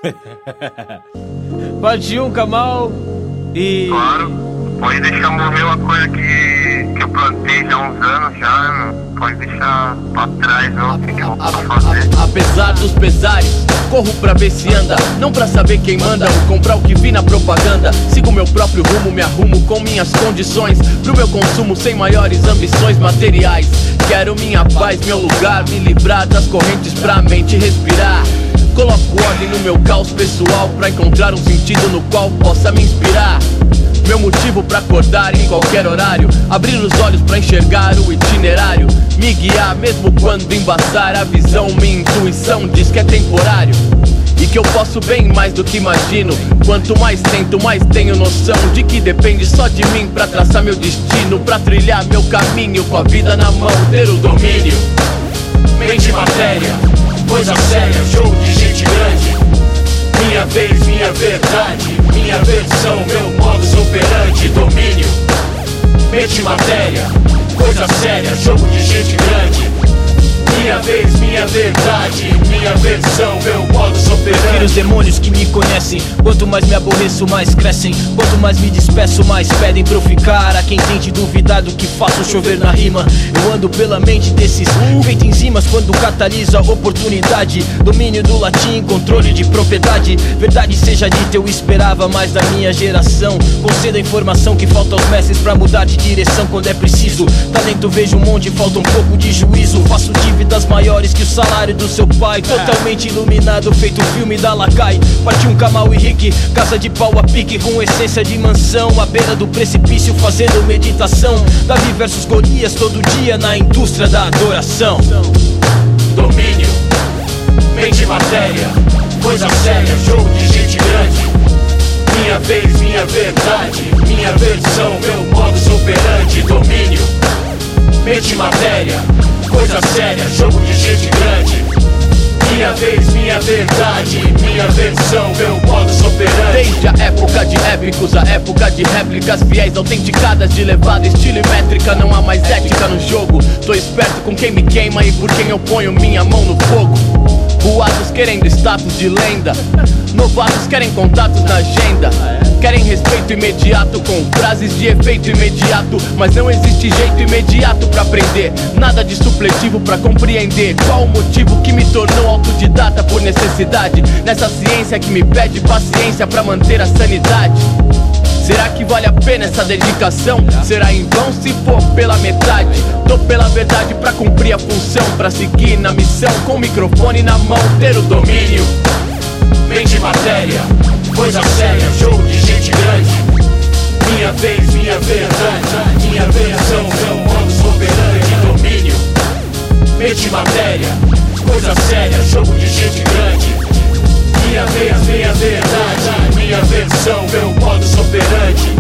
Parte 1, Kamal. E... Claro, pode deixar morrer uma coisa que eu plantei já há uns anos já, não pode deixar pra trás, não, tem que voltar a fazer. Apesar dos pesares, corro pra ver se anda, não pra saber quem manda. Vou comprar o que vi na propaganda, sigo meu próprio rumo, me arrumo com minhas condições pro meu consumo sem maiores ambições materiais. Quero minha paz, meu lugar, me livrar das correntes pra mente respirar. Coloco ordem no meu caos pessoal pra encontrar um sentido no qual possa me inspirar. Meu motivo pra acordar em qualquer horário, abrir os olhos pra enxergar o itinerário, me guiar mesmo quando embaçar a visão. Minha intuição diz que é temporário e que eu posso bem mais do que imagino. Quanto mais tento, mais tenho noção de que depende só de mim pra traçar meu destino, pra trilhar meu caminho com a vida na mão, ter o domínio. Mente e matéria, coisa séria, jogo de gente grande. Minha vez, minha verdade, minha versão, meu modus operandi, domínio. Mente e matéria, coisa séria, jogo de gente grande. Minha vez, minha verdade, minha versão, meu modus operandi. Prefiro os demônios que me conhecem. Quanto mais me aborreço, mais crescem. Quanto mais me despeço, mais pedem pra eu ficar. A quem tente duvidar do que faço chover na rima, eu ando pela mente desses feito enzimas quando catalisa a oportunidade. Domínio do latim, controle de propriedade. Verdade seja dita, eu esperava mais da minha geração. Concedo a informação que falta aos mestres pra mudar de direção quando é preciso. Talento vejo um monte, falta um pouco de juízo. Faço dívidas maiores que o salário do seu pai. Totalmente iluminado, feito filme da Lacai. Parte 1, Kamal e Rick, casa de pau a pique com essência de mansão, à beira do precipício fazendo meditação. Davi versus Golias todo dia na indústria da adoração. Domínio, mente e matéria, coisa séria, jogo de gente grande. Minha vez, minha verdade, minha versão, meu modus operandi, domínio. Mente e matéria, coisa séria, jogo de gente grande. Minha vez, minha verdade, minha versão, meu modus operandi. Desde a época de épicos, a época de réplicas fiéis, autenticadas de levada, estilo e métrica. Não há mais ética no jogo. Tô esperto com quem me queima e por quem eu ponho minha mão no fogo. Boatos querendo status de lenda, novatos querem contatos na agenda. Querem respeito imediato com frases de efeito imediato, mas não existe jeito imediato pra aprender. Nada de supletivo pra compreender qual o motivo que me tornou autodidata por necessidade. Nessa ciência que me pede paciência pra manter a sanidade. Será que vale a pena essa dedicação? Será em vão se for pela metade? Tô pela verdade pra cumprir a função, pra seguir na missão com o microfone na mão, ter o domínio. Mente e matéria, coisa séria, jogo de gente grande. Minha vez, minha verdade, minha versão, meu modus operandi, domínio. Mente e matéria, coisa séria, jogo de gente grande. Minha vez, minha verdade, minha versão, meu modus operandi.